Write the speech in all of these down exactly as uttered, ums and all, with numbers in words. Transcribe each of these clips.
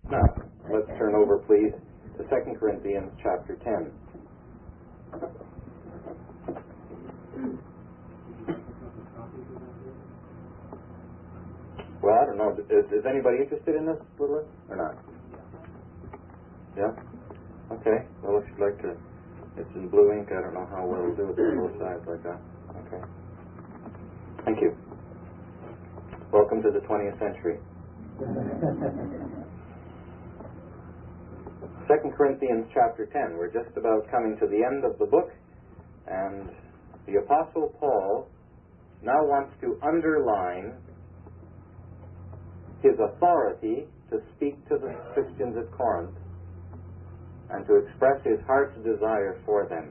Now, let's turn over, please, to Second Corinthians chapter ten. Well, I don't know. Is, is anybody interested in this little list or not? Yeah? Okay. Well, if you'd like to, it's in blue ink. I don't know how well it'll do it on both sides like that. Okay. Thank you. Welcome to the twentieth century. Second Corinthians chapter ten. We're just about coming to the end of the book, and the Apostle Paul now wants to underline his authority to speak to the Christians at Corinth and to express his heart's desire for them.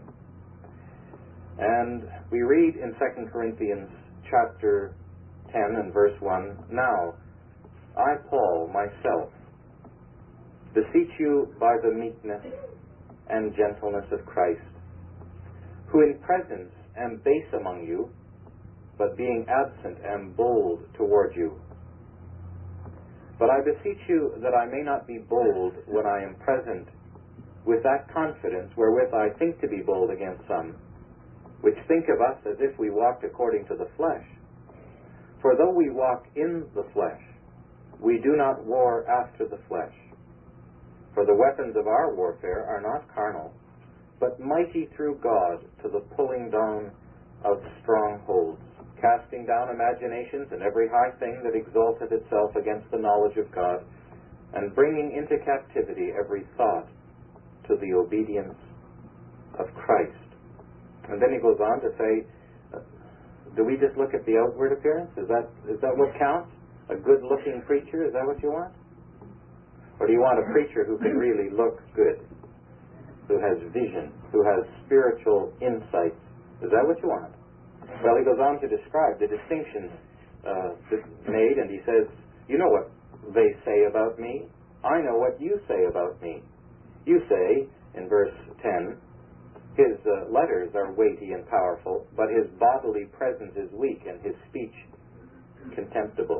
And we read in Second Corinthians chapter ten and verse one, "Now, I, Paul, myself, beseech you by the meekness and gentleness of Christ, who in presence am base among you, but being absent am bold toward you. But I beseech you that I may not be bold when I am present with that confidence wherewith I think to be bold against some, which think of us as if we walked according to the flesh. For though we walk in the flesh, we do not war after the flesh. For the weapons of our warfare are not carnal, but mighty through God to the pulling down of strongholds, casting down imaginations and every high thing that exalteth itself against the knowledge of God, and bringing into captivity every thought to the obedience of Christ." And then he goes on to say, uh, do we just look at the outward appearance? Is that is that what counts? A good-looking preacher? Is that what you want? Or do you want a preacher who can really look good, who has vision, who has spiritual insights? Is that what you want? Well, he goes on to describe the distinctions uh, made, and he says, you know what they say about me. I know what you say about me. You say, in verse ten, his uh, letters are weighty and powerful, but his bodily presence is weak and his speech contemptible.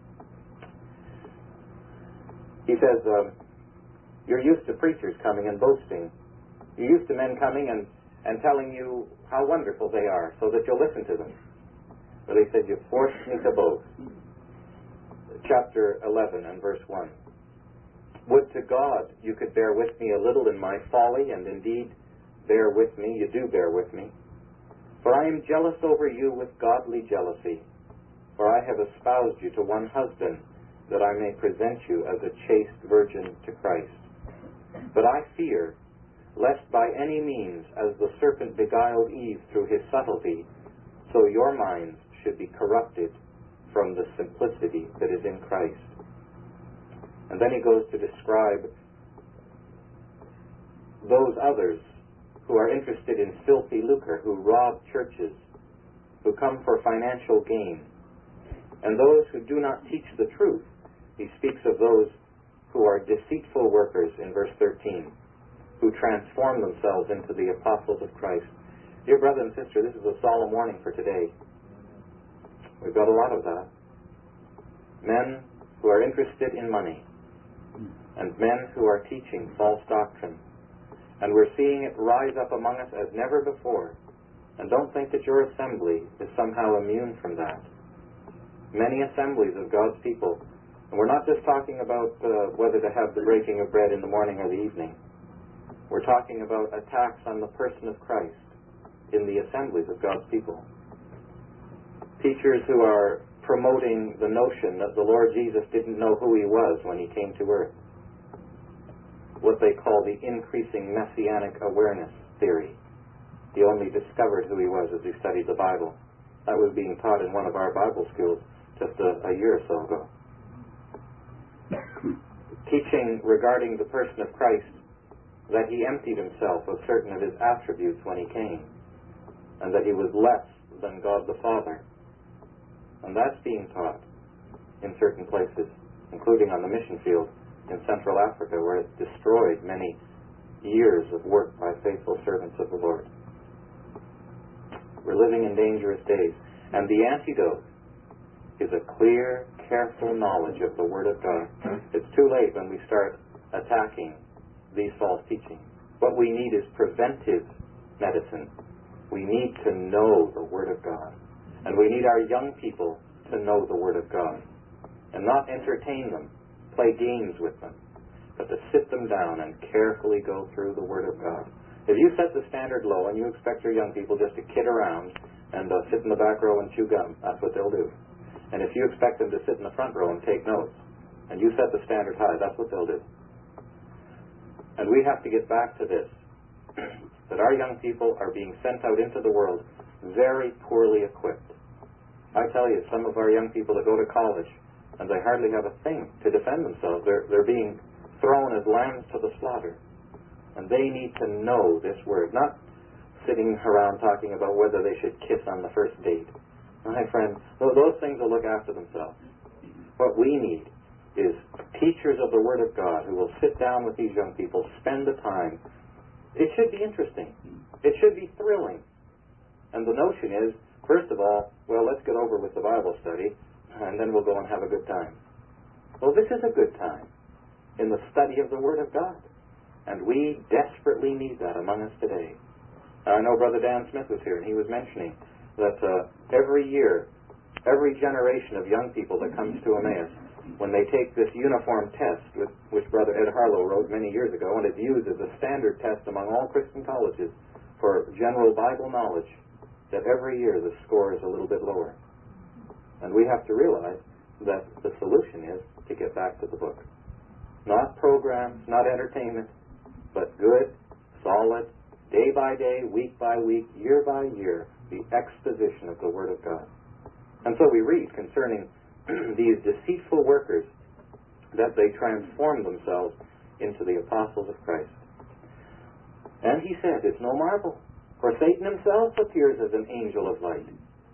He says, um, you're used to preachers coming and boasting. You're used to men coming and and telling you how wonderful they are so that you'll listen to them. But he said, you forced me to boast. Chapter eleven and verse one. Would to God you could bear with me a little in my folly, and indeed bear with me, you do bear with me. For I am jealous over you with godly jealousy, for I have espoused you to one husband, that I may present you as a chaste virgin to Christ. But I fear, lest by any means, as the serpent beguiled Eve through his subtlety, so your minds should be corrupted from the simplicity that is in Christ. And then he goes to describe those others who are interested in filthy lucre, who rob churches, who come for financial gain, and those who do not teach the truth. He speaks of those who are deceitful workers in verse thirteen, who transform themselves into the apostles of Christ. Dear brother and sister, this is a solemn warning for today. We've got a lot of that. Men who are interested in money, and men who are teaching false doctrine. And we're seeing it rise up among us as never before. And don't think that your assembly is somehow immune from that. Many assemblies of God's people, and we're not just talking about uh, whether to have the breaking of bread in the morning or the evening. We're talking about attacks on the person of Christ in the assemblies of God's people. Teachers who are promoting the notion that the Lord Jesus didn't know who he was when he came to earth. What they call the increasing messianic awareness theory. He only discovered who he was as he studied the Bible. That was being taught in one of our Bible schools just a, a year or so ago. Teaching regarding the person of Christ that he emptied himself of certain of his attributes when he came, and that he was less than God the Father. And that's being taught in certain places, including on the mission field in Central Africa, where it destroyed many years of work by faithful servants of the Lord. We're living in dangerous days, and the antidote is a clear, careful knowledge of the Word of God. It's too late when we start attacking these false teachings. What we need is preventive medicine. We need to know the Word of God. And we need our young people to know the Word of God. And not entertain them, play games with them, but to sit them down and carefully go through the Word of God. If you set the standard low and you expect your young people just to kid around and uh, sit in the back row and chew gum, that's what they'll do. And if you expect them to sit in the front row and take notes, and you set the standard high, that's what they'll do. And we have to get back to this, that our young people are being sent out into the world very poorly equipped. I tell you, some of our young people that go to college, and they hardly have a thing to defend themselves. They're, they're being thrown as lambs to the slaughter. And they need to know this Word, not sitting around talking about whether they should kiss on the first date. My friend, those things will look after themselves. What we need is teachers of the Word of God who will sit down with these young people, spend the time. It should be interesting. It should be thrilling. And the notion is, first of all, well, let's get over with the Bible study, and then we'll go and have a good time. Well, this is a good time in the study of the Word of God. And we desperately need that among us today. I know Brother Dan Smith was here, and he was mentioning that uh, every year, every generation of young people that comes to Emmaus, when they take this uniform test, with, which Brother Ed Harlow wrote many years ago, and it's used as a standard test among all Christian colleges for general Bible knowledge, that every year the score is a little bit lower. And we have to realize that the solution is to get back to the book. Not programs, not entertainment, but good, solid, day by day, week by week, year by year, the exposition of the Word of God. And so we read concerning these deceitful workers that they transform themselves into the apostles of Christ. And he said, it's no marvel, for Satan himself appears as an angel of light.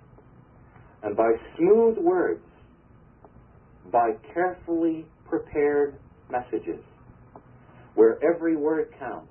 And by smooth words, by carefully prepared messages, where every word counts,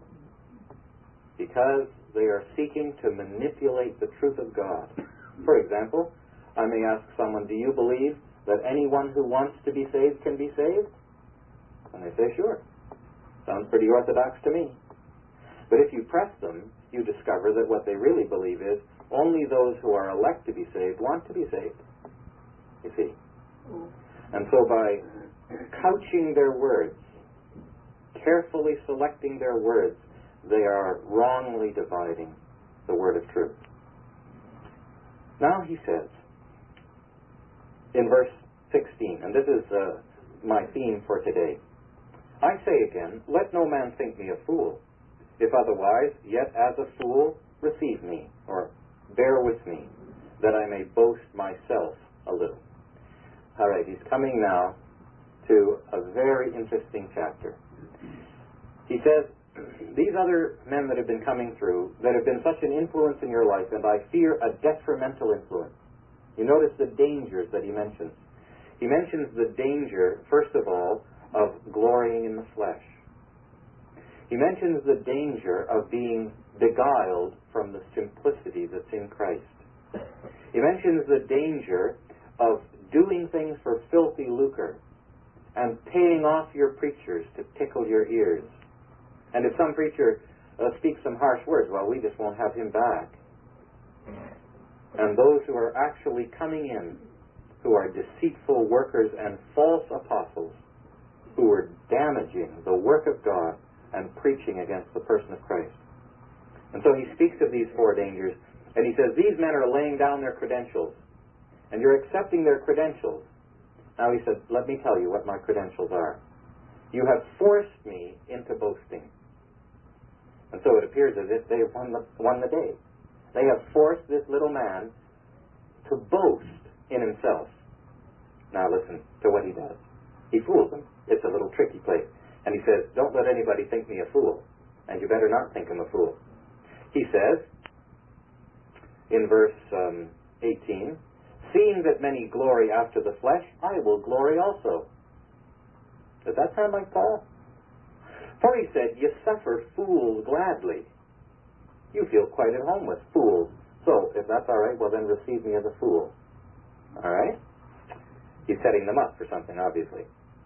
because they are seeking to manipulate the truth of God. For example, I may ask someone, do you believe that anyone who wants to be saved can be saved? And they say, sure. Sounds pretty orthodox to me. But if you press them, you discover that what they really believe is only those who are elect to be saved want to be saved. You see? And so by couching their words, carefully selecting their words, they are wrongly dividing the word of truth. Now he says, in verse sixteen, and this is uh, my theme for today, I say again, let no man think me a fool. If otherwise, yet as a fool receive me, or bear with me, that I may boast myself a little. All right, he's coming now to a very interesting chapter. He says, these other men that have been coming through, that have been such an influence in your life, and I fear a detrimental influence. You notice the dangers that he mentions. He mentions the danger, first of all, of glorying in the flesh. He mentions the danger of being beguiled from the simplicity that's in Christ. He mentions the danger of doing things for filthy lucre and paying off your preachers to tickle your ears. And if some preacher uh, speaks some harsh words, well, we just won't have him back. And those who are actually coming in, who are deceitful workers and false apostles, who are damaging the work of God and preaching against the person of Christ. And so he speaks of these four dangers, and he says, these men are laying down their credentials, and you're accepting their credentials. Now he said, let me tell you what my credentials are. You have forced me into boasting. And so it appears as if they have won the, won the day. They have forced this little man to boast in himself. Now listen to what he does. He fools them. It's a little trick he plays. And he says, don't let anybody think me a fool. And you better not think him a fool. He says, in verse um, eighteen, seeing that many glory after the flesh, I will glory also. Does that sound like Paul? For he said, you suffer fools gladly. You feel quite at home with fools. So, if that's all right, well then receive me as a fool. All right? He's setting them up for something, obviously.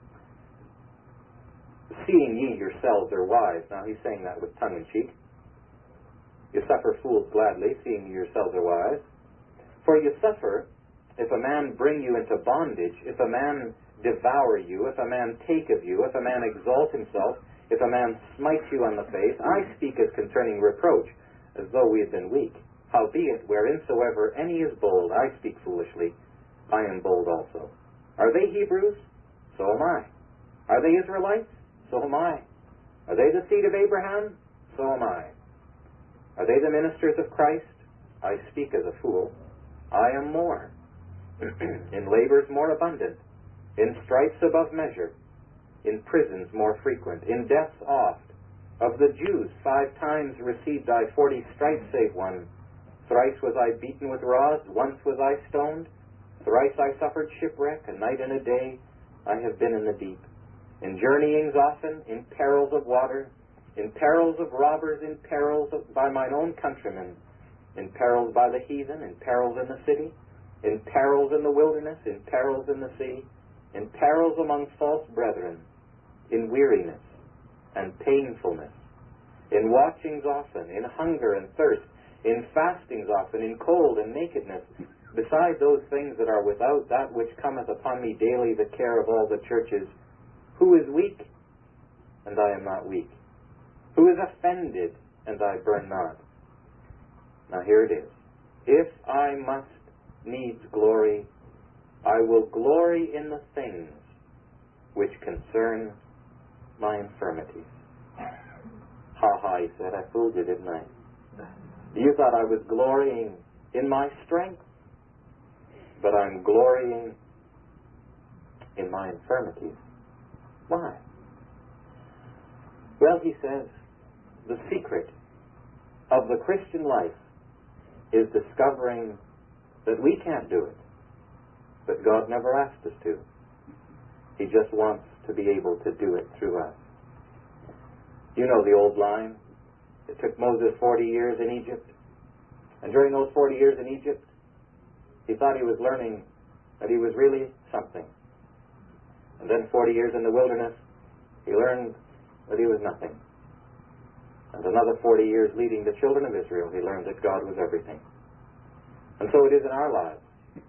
Seeing ye yourselves are wise. Now he's saying that with tongue-in-cheek. You suffer fools gladly, seeing ye yourselves are wise. For you suffer if a man bring you into bondage, if a man devour you, if a man take of you, if a man exalt himself, if a man smite you on the face. I speak as concerning reproach, as though we had been weak. Howbeit, whereinsoever any is bold, I speak foolishly, I am bold also. Are they Hebrews? So am I. Are they Israelites? So am I. Are they the seed of Abraham? So am I. Are they the ministers of Christ? I speak as a fool. I am more. In labors more abundant, in stripes above measure, in prisons more frequent, in deaths oft. Of the Jews five times received I forty stripes save one. Thrice was I beaten with rods, once was I stoned. Thrice I suffered shipwreck, a night and a day I have been in the deep. In journeyings often, in perils of water, in perils of robbers, in perils of, by mine own countrymen, in perils by the heathen, in perils in the city, in perils in the wilderness, in perils in the sea, in perils among false brethren, in weariness and painfulness, in watchings often, in hunger and thirst, in fastings often, in cold and nakedness, beside those things that are without, that which cometh upon me daily, the care of all the churches. Who is weak, and I am not weak? Who is offended, and I burn not? Now here it is. If I must needs glory, I will glory in the things which concern my infirmities. Ha ha, he said, I fooled you, didn't I? You thought I was glorying in my strength, but I'm glorying in my infirmities. Why? Well, he says, the secret of the Christian life is discovering that we can't do it, but God never asked us to. He just wants to be able to do it through us. You know the old line. It took Moses forty years in Egypt, and during those forty years in Egypt, he thought he was learning that he was really something. And then forty years in the wilderness, he learned that he was nothing. And another forty years leading the children of Israel, he learned that God was everything. And so it is in our lives.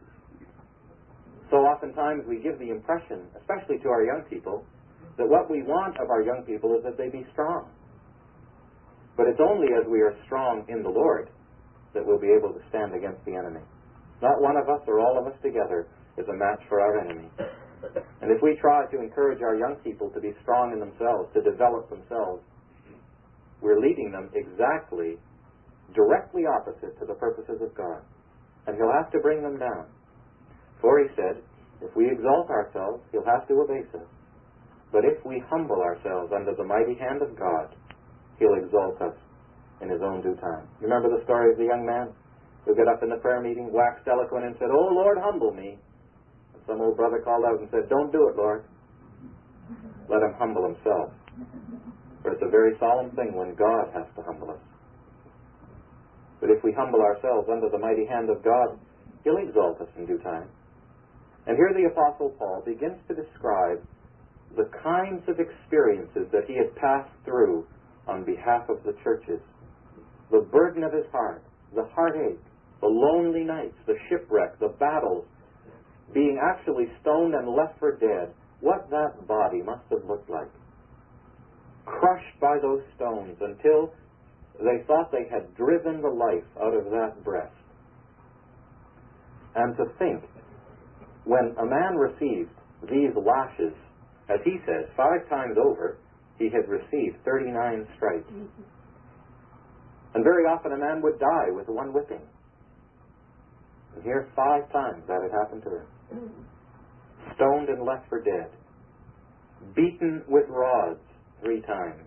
So oftentimes we give the impression, especially to our young people, that what we want of our young people is that they be strong. But it's only as we are strong in the Lord that we'll be able to stand against the enemy. Not one of us or all of us together is a match for our enemy. And if we try to encourage our young people to be strong in themselves, to develop themselves, we're leading them exactly, directly opposite to the purposes of God. And he'll have to bring them down. For he said, if we exalt ourselves, he'll have to abase us. But if we humble ourselves under the mighty hand of God, he'll exalt us in his own due time. You remember the story of the young man who got up in the prayer meeting, waxed eloquent, and said, "Oh, Lord, humble me." And some old brother called out and said, "Don't do it, Lord. Let him humble himself." For it's a very solemn thing when God has to humble us. But if we humble ourselves under the mighty hand of God, he'll exalt us in due time. And here the Apostle Paul begins to describe the kinds of experiences that he had passed through on behalf of the churches. The burden of his heart, the heartache, the lonely nights, the shipwreck, the battles, being actually stoned and left for dead. What that body must have looked like. Crushed by those stones until they thought they had driven the life out of that breast. And to think, when a man received these lashes, as he says, five times over, he had received thirty-nine stripes. And very often a man would die with one whipping. And here five times that had happened to him. Stoned and left for dead. Beaten with rods three times.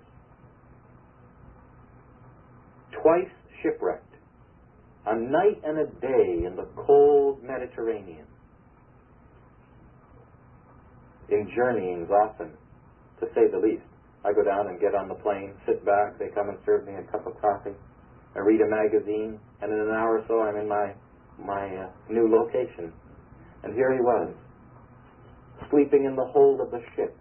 Twice shipwrecked. A night and a day in the cold Mediterranean. In journeyings often, to say the least. I go down and get on the plane, sit back, they come and serve me a cup of coffee. I read a magazine, and in an hour or so I'm in my, my uh, new location. And here he was, sleeping in the hold of the ship,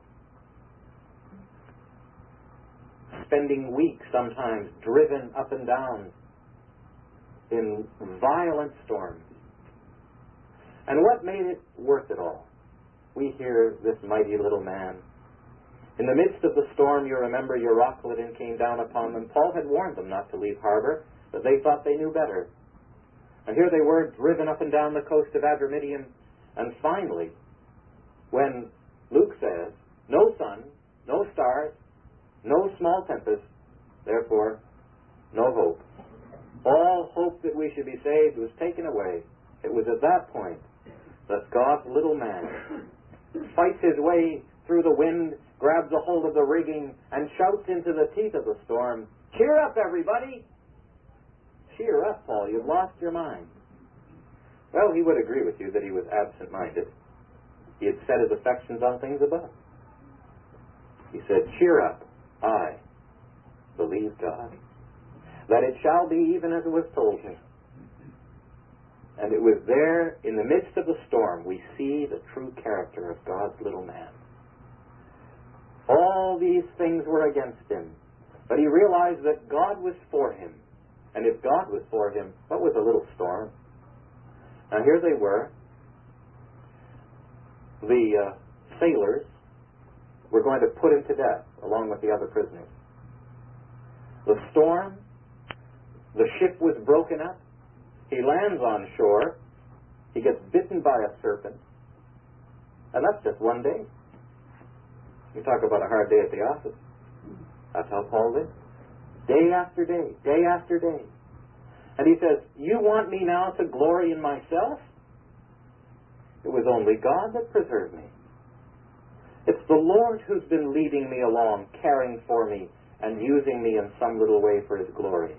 spending weeks sometimes driven up and down in violent storms. And what made it worth it all? We hear this mighty little man. In the midst of the storm, you remember, Euroclydon came down upon them. Paul had warned them not to leave harbor, but they thought they knew better. And here they were, driven up and down the coast of Adramyttium. And finally, when Luke says, no sun, no stars, no small tempest, therefore, no hope. All hope that we should be saved was taken away. It was at that point that God's little man fights his way through the wind, grabs a hold of the rigging, and shouts into the teeth of the storm, "Cheer up, everybody!" Cheer up, Paul, you've lost your mind. Well, he would agree with you that he was absent-minded. He had set his affections on things above. He said, "Cheer up, I believe God, that it shall be even as it was told me." And it was there, in the midst of the storm, we see the true character of God's little man. All these things were against him, but he realized that God was for him. And if God was for him, what was a little storm? Now here they were. The uh, sailors were going to put him to death, along with the other prisoners. The storm, the ship was broken up. He lands on shore. He gets bitten by a serpent. And that's just one day. You talk about a hard day at the office. That's how Paul lived. Day after day, day after day. And he says, you want me now to glory in myself? It was only God that preserved me. It's the Lord who's been leading me along, caring for me, and using me in some little way for His glory.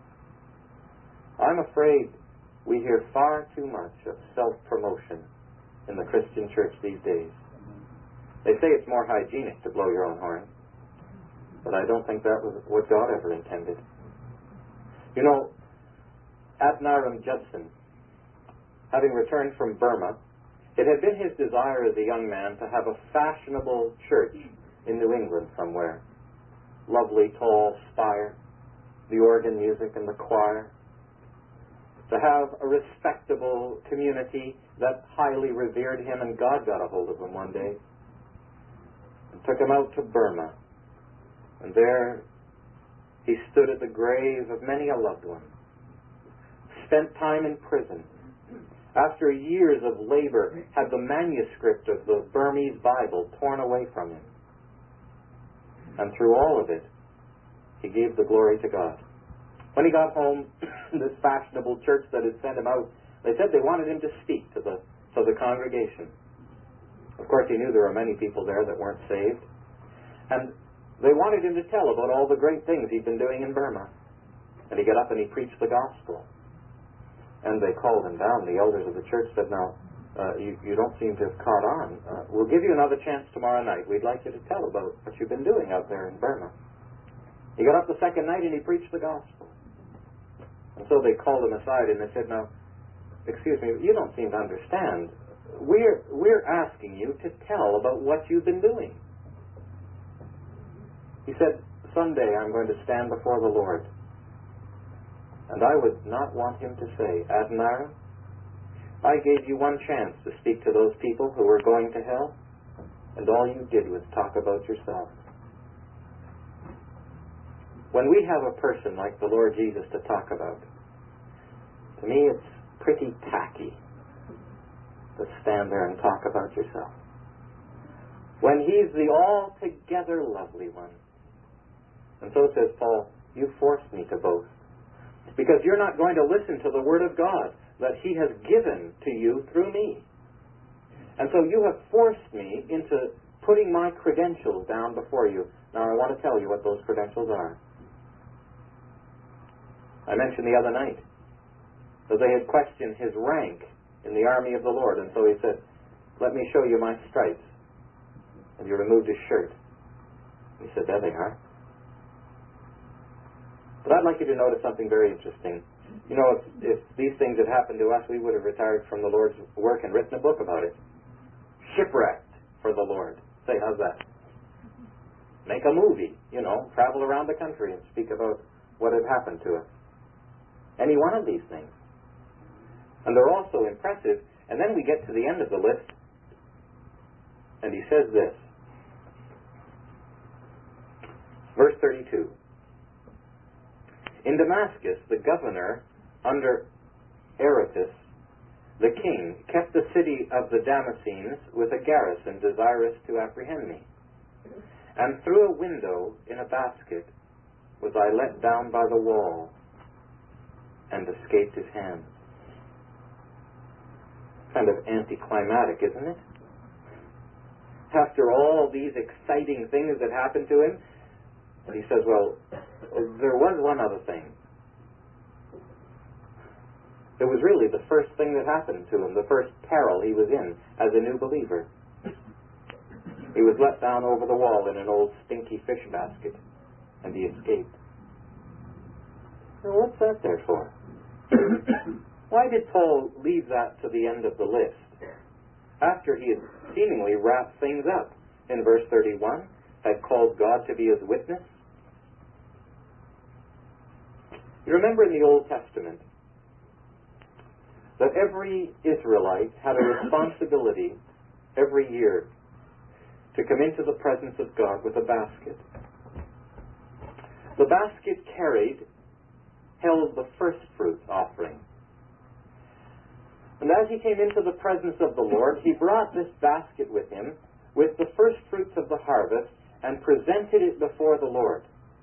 I'm afraid we hear far too much of self-promotion in the Christian church these days. They say it's more hygienic to blow your own horn, but I don't think that was what God ever intended. You know, Adoniram Judson, having returned from Burma, it had been his desire as a young man to have a fashionable church in New England somewhere. Lovely tall spire, the organ music and the choir. To have a respectable community that highly revered him, and God got a hold of him one day and took him out to Burma. And there he stood at the grave of many a loved one. Spent time in prison. After years of labor, had the manuscript of the Burmese Bible torn away from him. And through all of it, he gave the glory to God. When he got home, this fashionable church that had sent him out, they said they wanted him to speak to the, to the congregation. Of course, he knew there were many people there that weren't saved. And they wanted him to tell about all the great things he'd been doing in Burma. And he got up and he preached the gospel. And they called him down. The elders of the church said, now, uh, you, you don't seem to have caught on. Uh, we'll give you another chance tomorrow night. We'd like you to tell about what you've been doing out there in Burma. He got up the second night and he preached the gospel. And so they called him aside and they said, now, excuse me, you don't seem to understand. We're, we're asking you to tell about what you've been doing. He said, someday I'm going to stand before the Lord. And I would not want him to say, Adoniram, I gave you one chance to speak to those people who were going to hell, and all you did was talk about yourself. When we have a person like the Lord Jesus to talk about, to me it's pretty tacky to stand there and talk about yourself. When He's the altogether lovely one. And so says Paul, you forced me to boast. Because you're not going to listen to the Word of God that He has given to you through me. And so you have forced me into putting my credentials down before you. Now I want to tell you what those credentials are. I mentioned the other night that they had questioned his rank in the army of the Lord. And so he said, let me show you my stripes. And he removed his shirt. He said, there they are. But I'd like you to notice something very interesting. You know, if, if these things had happened to us, we would have retired from the Lord's work and written a book about it. Shipwrecked for the Lord. Say, how's that? Make a movie, you know, travel around the country and speak about what had happened to us. Any one of these things. And they're all so impressive. And then we get to the end of the list, and he says this. Verse thirty-two. In Damascus, the governor under Aretas, the king, kept the city of the Damascenes with a garrison desirous to apprehend me. And through a window in a basket was I let down by the wall and escaped his hand. Kind of anticlimactic, isn't it? After all these exciting things that happened to him, he says, well, there was one other thing. It was really the first thing that happened to him, the first peril he was in as a new believer. He was let down over the wall in an old stinky fish basket, and he escaped. Now, what's that there for? Why did Paul leave that to the end of the list? After he had seemingly wrapped things up in verse thirty-one, had called God to be his witness. You remember in the Old Testament that every Israelite had a responsibility every year to come into the presence of God with a basket. The basket carried, held the first fruits offering. And as he came into the presence of the Lord, he brought this basket with him with the first fruits of the harvest and presented it before the Lord.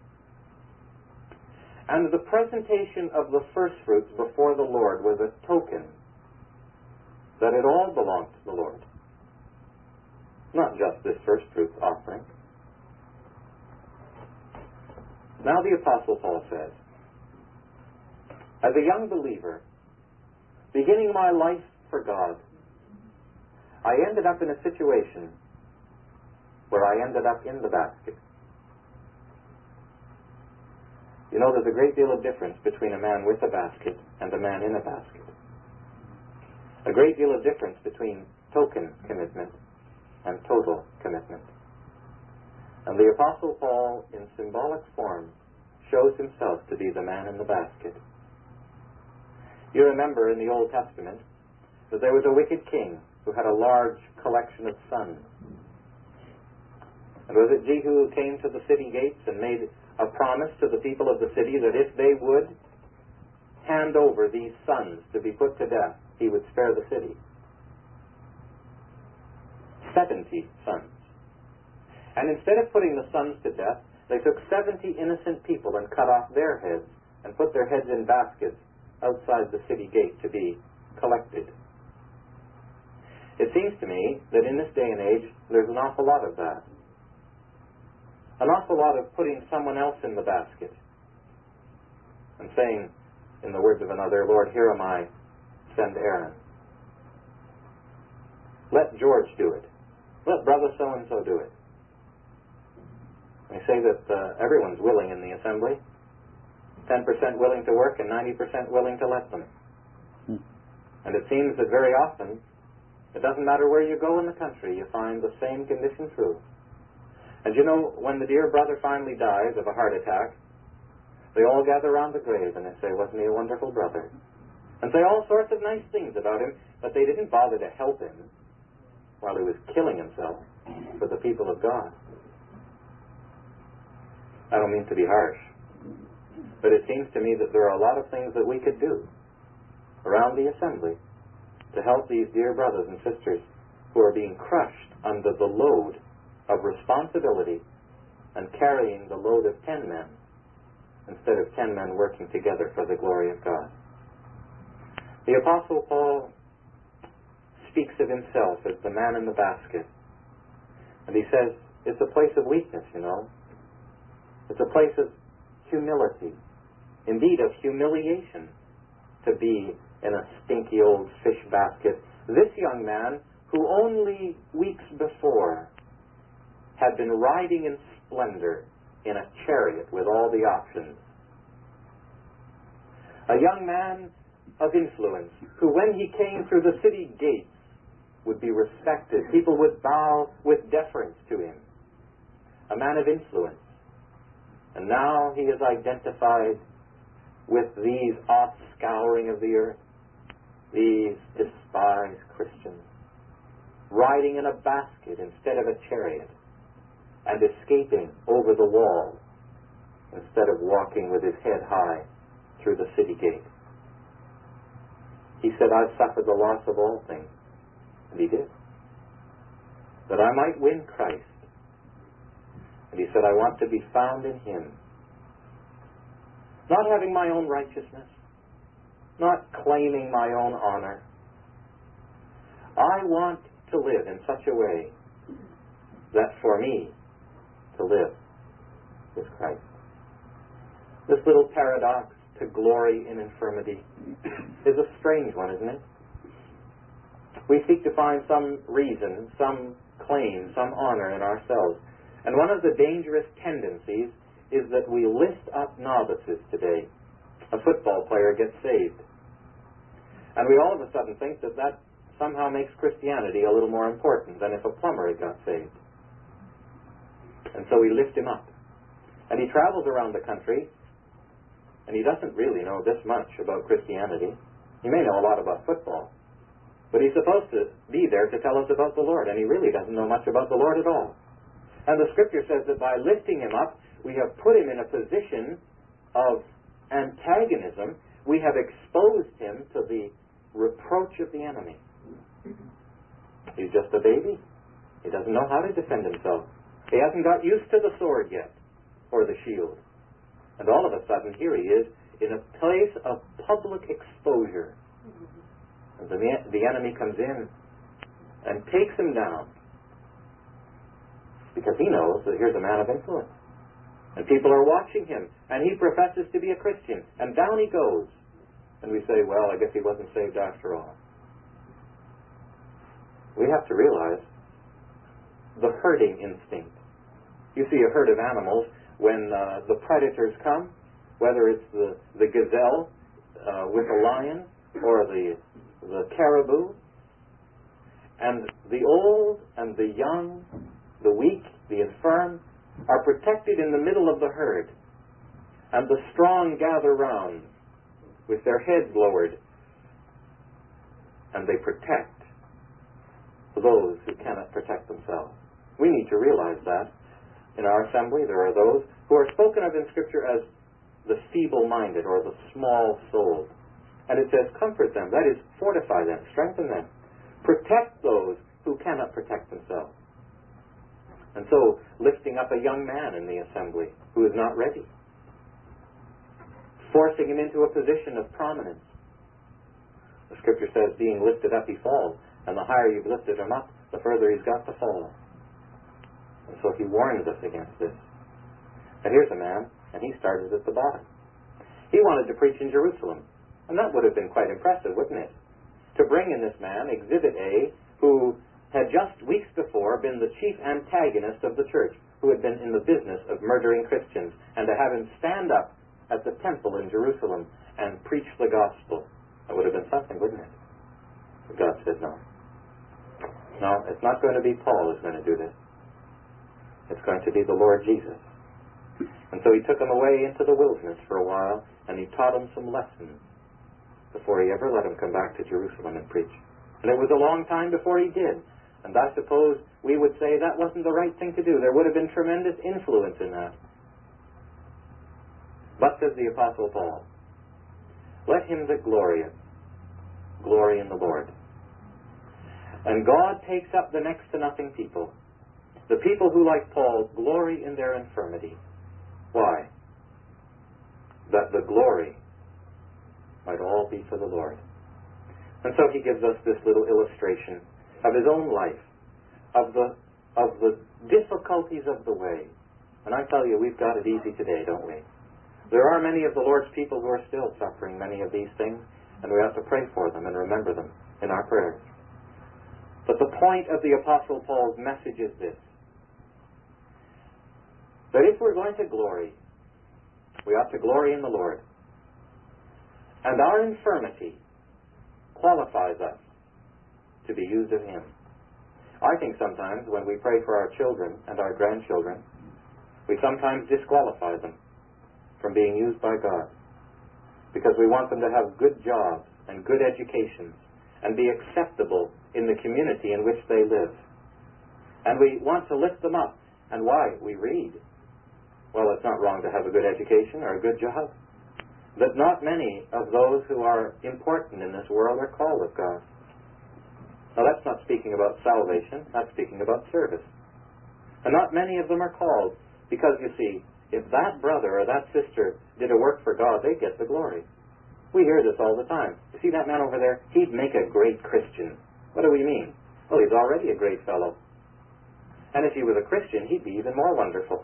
And the presentation of the first fruits before the Lord was a token that it all belonged to the Lord. Not just this first fruits offering. Now the Apostle Paul says, as a young believer, beginning my life for God, I ended up in a situation where I ended up in the basket. You know, there's a great deal of difference between a man with a basket and a man in a basket. A great deal of difference between token commitment and total commitment. And the Apostle Paul, in symbolic form, shows himself to be the man in the basket. You remember in the Old Testament that there was a wicked king who had a large collection of sons. And was it Jehu who came to the city gates and made a promise to the people of the city that if they would hand over these sons to be put to death, he would spare the city? Seventy sons. And instead of putting the sons to death, they took seventy innocent people and cut off their heads and put their heads in baskets outside the city gate to be collected. It seems to me that in this day and age, there's an awful lot of that. An awful lot of putting someone else in the basket and saying, in the words of another, Lord, here am I, send Aaron. Let George do it. Let brother so-and-so do it. They say that uh, everyone's willing in the assembly. ten percent willing to work and ninety percent willing to let them. Hmm. And it seems that very often, it doesn't matter where you go in the country, you find the same condition true. And you know, when the dear brother finally dies of a heart attack, they all gather around the grave and they say, wasn't he a wonderful brother? And say all sorts of nice things about him, but they didn't bother to help him while he was killing himself for the people of God. I don't mean to be harsh, but it seems to me that there are a lot of things that we could do around the assembly to help these dear brothers and sisters who are being crushed under the load of responsibility and carrying the load of ten men instead of ten men working together for the glory of God. The Apostle Paul speaks of himself as the man in the basket. And he says, it's a place of weakness, you know. It's a place of humility, indeed of humiliation, to be in a stinky old fish basket. This young man, who only weeks before had been riding in splendor in a chariot with all the options. A young man of influence, who when he came through the city gates would be respected. People would bow with deference to him. A man of influence. And now he is identified with these offscouring of the earth, these despised Christians, riding in a basket instead of a chariot, and escaping over the wall instead of walking with his head high through the city gate. He said, I've suffered the loss of all things. And he did. That I might win Christ. And he said, I want to be found in him. Not having my own righteousness. Not claiming my own honor. I want to live in such a way that for me to live is Christ. This little paradox, to glory in infirmity, is a strange one, isn't it? We seek to find some reason, some claim, some honor in ourselves. And one of the dangerous tendencies is that we lift up novices today. A football player gets saved. And we all of a sudden think that that somehow makes Christianity a little more important than if a plumber had got saved. And so we lift him up. And he travels around the country, and he doesn't really know this much about Christianity. He may know a lot about football, but he's supposed to be there to tell us about the Lord, and he really doesn't know much about the Lord at all. And the Scripture says that by lifting him up, we have put him in a position of antagonism. We have exposed him to the reproach of the enemy. He's just a baby. He doesn't know how to defend himself. He hasn't got used to the sword yet, or the shield. And all of a sudden, here he is in a place of public exposure. And the, the enemy comes in and takes him down. Because he knows that here's a man of influence. And people are watching him. And he professes to be a Christian. And down he goes. And we say, well, I guess he wasn't saved after all. We have to realize the herding instinct. You see a herd of animals, when uh, the predators come, whether it's the, the gazelle uh, with the lion or the, the caribou, and the old and the young, the weak, the infirm, are protected in the middle of the herd, and the strong gather round with their heads lowered, and they protect those who cannot protect themselves. We need to realize that. In our assembly, there are those who are spoken of in Scripture as the feeble-minded or the small-souled. And it says, comfort them. That is, fortify them, strengthen them. Protect those who cannot protect themselves. And so, lifting up a young man in the assembly who is not ready. Forcing him into a position of prominence. The Scripture says, being lifted up, he falls. And the higher you've lifted him up, the further he's got to fall. And so he warns us against this. And here's a man, and he started at the bottom. He wanted to preach in Jerusalem. And that would have been quite impressive, wouldn't it? To bring in this man, Exhibit A, who had just weeks before been the chief antagonist of the church, who had been in the business of murdering Christians, and to have him stand up at the temple in Jerusalem and preach the gospel. That would have been something, wouldn't it? But God said no. No, it's not going to be Paul who's going to do this. It's going to be the Lord Jesus. And so he took him away into the wilderness for a while, and he taught him some lessons before he ever let him come back to Jerusalem and preach. And it was a long time before he did. And I suppose we would say that wasn't the right thing to do. There would have been tremendous influence in that. But, says the Apostle Paul, let him that glorieth glory in the Lord. And God takes up the next to nothing people. The people who, like Paul, glory in their infirmity. Why? That the glory might all be for the Lord. And so he gives us this little illustration of his own life, of the of the difficulties of the way. And I tell you, we've got it easy today, don't we? There are many of the Lord's people who are still suffering many of these things, and we have to pray for them and remember them in our prayers. But the point of the Apostle Paul's message is this: that if we're going to glory, we ought to glory in the Lord. And our infirmity qualifies us to be used of him. I think sometimes when we pray for our children and our grandchildren, we sometimes disqualify them from being used by God because we want them to have good jobs and good educations and be acceptable in the community in which they live. And we want to lift them up. And why? We read. Well, it's not wrong to have a good education or a good job. But not many of those who are important in this world are called of God. Now, that's not speaking about salvation. That's speaking about service. And not many of them are called because, you see, if that brother or that sister did a work for God, they'd get the glory. We hear this all the time. You see that man over there? He'd make a great Christian. What do we mean? Well, he's already a great fellow. And if he was a Christian, he'd be even more wonderful.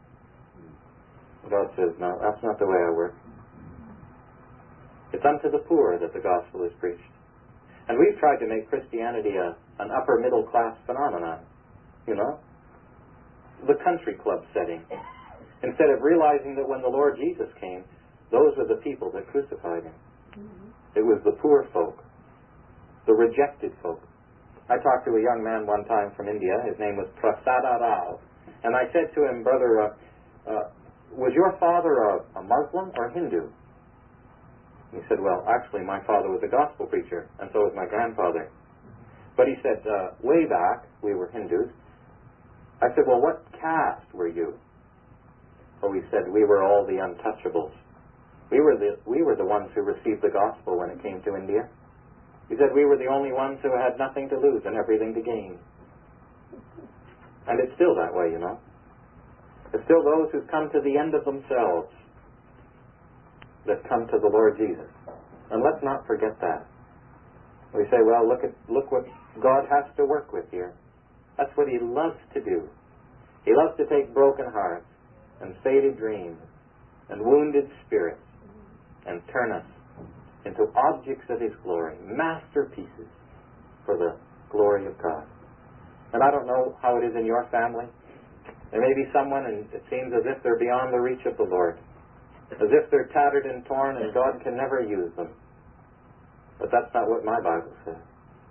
God says, no, that's not the way I work. It's unto the poor that the gospel is preached. And we've tried to make Christianity a, an upper middle class phenomenon. You know? The country club setting. Instead of realizing that when the Lord Jesus came, those were the people that crucified him. It was the poor folk, the rejected folk. I talked to a young man one time from India. His name was Prasada Rao. And I said to him, brother, uh, uh, was your father a, a Muslim or Hindu? He said, well, actually, my father was a gospel preacher, and so was my grandfather. But he said, uh, way back, we were Hindus. I said, well, what caste were you? So he said, we were all the untouchables. We were the, we were the ones who received the gospel when it came to India. He said we were the only ones who had nothing to lose and everything to gain. And it's still that way, you know. It's still those who've come to the end of themselves that come to the Lord Jesus. And let's not forget that. We say, well, look at look what God has to work with here. That's what He loves to do. He loves to take broken hearts and faded dreams and wounded spirits and turn us into objects of His glory, masterpieces for the glory of God. And I don't know how it is in your family. There may be someone, and it seems as if they're beyond the reach of the Lord, as if they're tattered and torn and God can never use them. But that's not what my Bible says.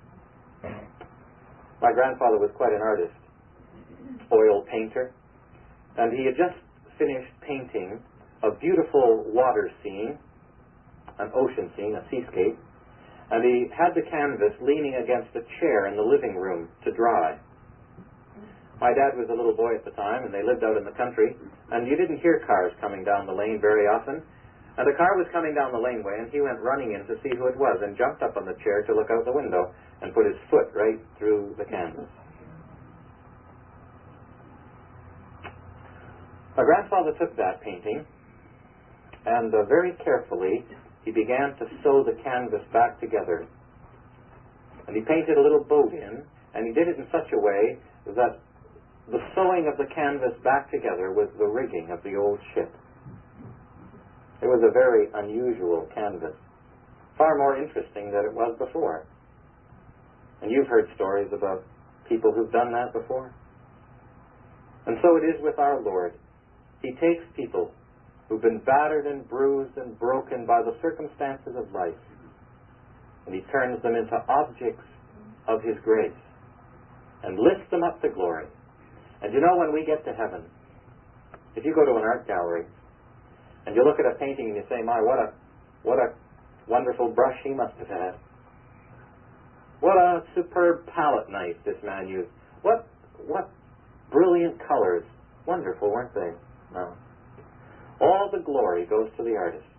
My grandfather was quite an artist, oil painter, and he had just finished painting a beautiful water scene, an ocean scene, a seascape, and he had the canvas leaning against a chair in the living room to dry. My dad was a little boy at the time, and they lived out in the country, and you didn't hear cars coming down the lane very often. And a car was coming down the laneway, and he went running in to see who it was, and jumped up on the chair to look out the window, and put his foot right through the canvas. My grandfather took that painting, and uh, very carefully he began to sew the canvas back together. And he painted a little boat in, and he did it in such a way that the sewing of the canvas back together was the rigging of the old ship. It was a very unusual canvas, far more interesting than it was before. And you've heard stories about people who've done that before. And so it is with our Lord. He takes people who've been battered and bruised and broken by the circumstances of life, and He turns them into objects of His grace and lifts them up to glory. And you know, when we get to heaven, if you go to an art gallery and you look at a painting and you say, my, what a what a wonderful brush he must have had. What a superb palette knife this man used. What what brilliant colors. Wonderful, weren't they? No. All the glory goes to the artist.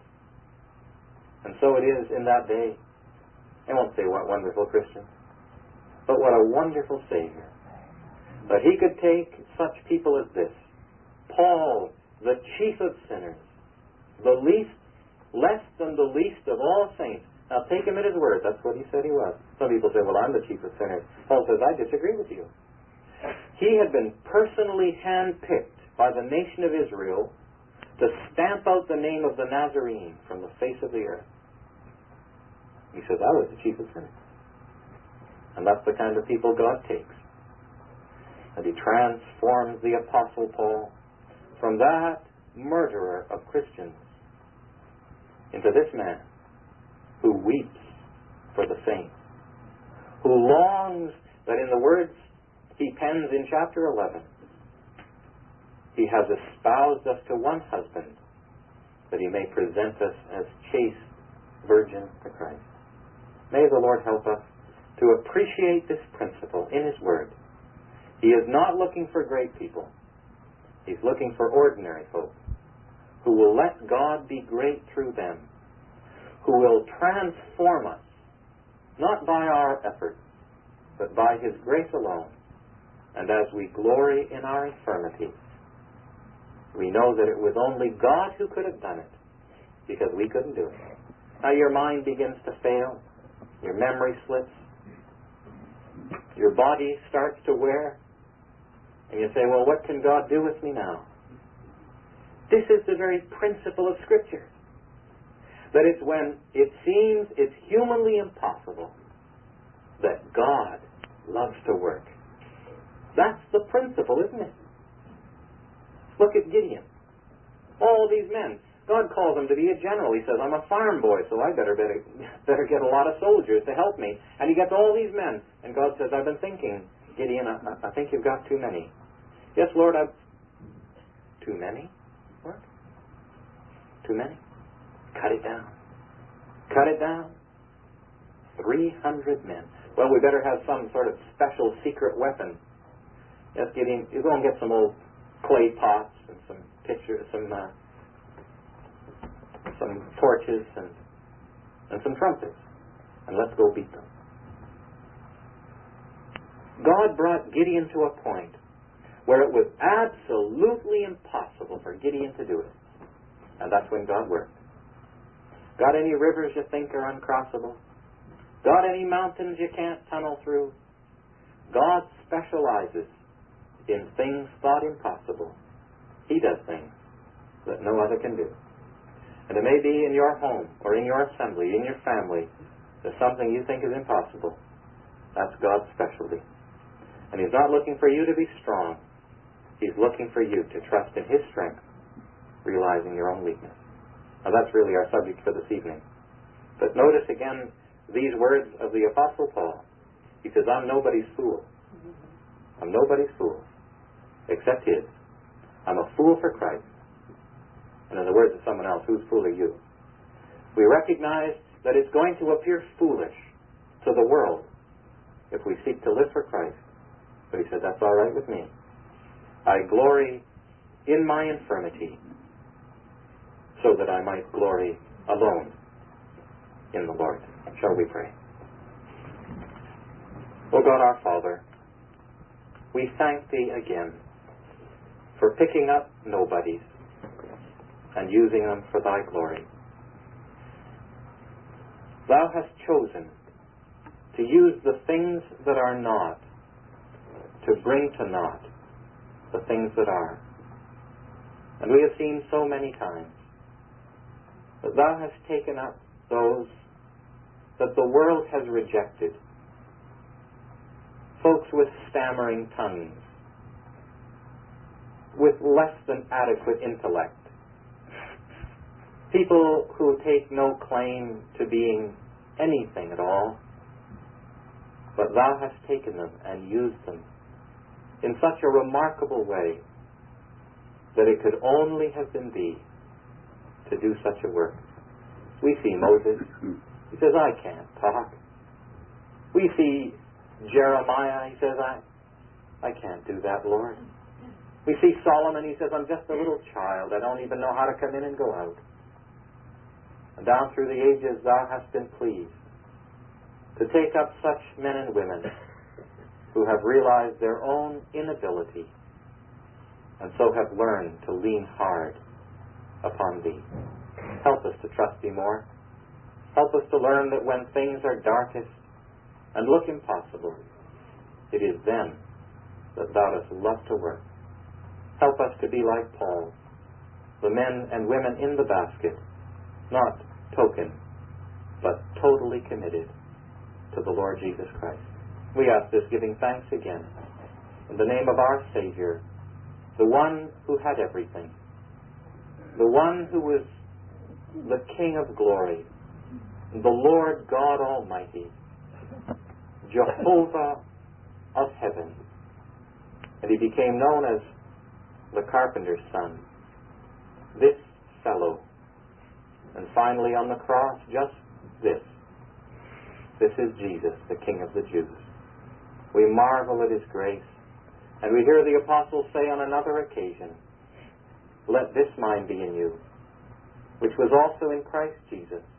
And so it is in that day. I won't say what wonderful Christian, but what a wonderful Savior. That He could take such people as this. Paul, the chief of sinners, the least, less than the least of all saints. Now take him at his word. That's what he said he was. Some people say, well, I'm the chief of sinners. Paul says, I disagree with you. He had been personally handpicked by the nation of Israel to stamp out the name of the Nazarene from the face of the earth. He says, I was the chief of sinners. And that's the kind of people God takes. And He transforms the Apostle Paul from that murderer of Christians into this man who weeps for the saints, who longs that, in the words he pens in chapter eleven, he has espoused us to one husband, that he may present us as chaste virgins to Christ. May the Lord help us to appreciate this principle in his word. He is not looking for great people. He's looking for ordinary folk who will let God be great through them, who will transform us, not by our efforts, but by his grace alone. And as we glory in our infirmities, we know that it was only God who could have done it, because we couldn't do it. Now your mind begins to fail, your memory slips, your body starts to wear, and you say, well, what can God do with me now? This is the very principle of Scripture. That it's when it seems it's humanly impossible that God loves to work. That's the principle, isn't it? Look at Gideon. All these men. God calls him to be a general. He says, I'm a farm boy, so I better, better better get a lot of soldiers to help me. And he gets all these men. And God says, I've been thinking, Gideon, I, I think you've got too many. Yes, Lord, I've... Too many? What? Too many? Cut it down. Cut it down. three hundred men. Well, we better have some sort of special secret weapon. Yes, Gideon, you go and get some old clay pots and some pitchers, some uh, some torches and and some trumpets, and let's go beat them. God brought Gideon to a point where it was absolutely impossible for Gideon to do it, and that's when God worked. Got any rivers you think are uncrossable? Got any mountains you can't tunnel through? God specializes in things thought impossible. He does things that no other can do. And it may be in your home or in your assembly, in your family, there's something you think is impossible. That's God's specialty. And He's not looking for you to be strong. He's looking for you to trust in His strength, realizing your own weakness. Now that's really our subject for this evening. But notice again these words of the Apostle Paul. He says, I'm nobody's fool. I'm nobody's fool, except His. I'm a fool for Christ. And in the words of someone else, whose fool are you? We recognize that it's going to appear foolish to the world if we seek to live for Christ. But he said, that's all right with me. I glory in my infirmity so that I might glory alone in the Lord. Shall we pray? O God our Father, we thank Thee again for picking up nobodies and using them for Thy glory. Thou hast chosen to use the things that are not to bring to naught the things that are. And we have seen so many times that Thou hast taken up those that the world has rejected. Folks with stammering tongues, with less than adequate intellect, people who take no claim to being anything at all, but Thou hast taken them and used them in such a remarkable way that it could only have been Thee to do such a work. We see Moses. He says, I can't talk. We see Jeremiah. He says, I, I can't do that, Lord. We see Solomon. He says, I'm just a little child. I don't even know how to come in and go out. And down through the ages, Thou hast been pleased to take up such men and women who have realized their own inability and so have learned to lean hard upon Thee. Help us to trust Thee more. Help us to learn that when things are darkest and look impossible, it is then that Thou dost love to work. Help us to be like Paul, the men and women in the basket, not token, but totally committed to the Lord Jesus Christ. We ask this giving thanks again in the name of our Savior, the one who had everything, the one who was the King of glory, the Lord God Almighty, Jehovah of heaven, And he became known as the carpenter's son. This fellow. And finally on the cross, just this. This is Jesus, the King of the Jews. We marvel at his grace. And we hear the apostles say on another occasion, let this mind be in you, which was also in Christ Jesus,